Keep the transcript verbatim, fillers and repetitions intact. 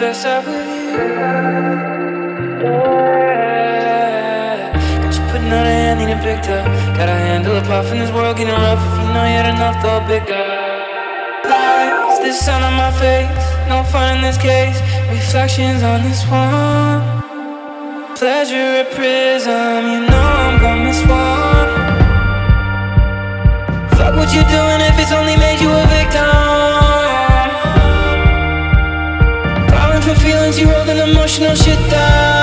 best out with you. Yeah. Got you putting out a hand, need it picked up. Gotta handle a puff in this world getting rough. If you know you had enough, throw it bigger. Lies, this sun on my face. No fun in this case. Reflections on this one. Pleasure at prism, you know I'm gonna miss one. Fuck what you doing if it's only made you a victim. Falling for feelings, you rolled an emotional shit down.